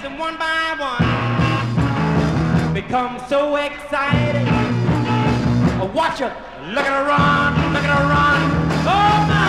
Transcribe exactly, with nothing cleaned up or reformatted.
them one by one. Become so excited. Watch her, look at her run, look at her run. Oh my!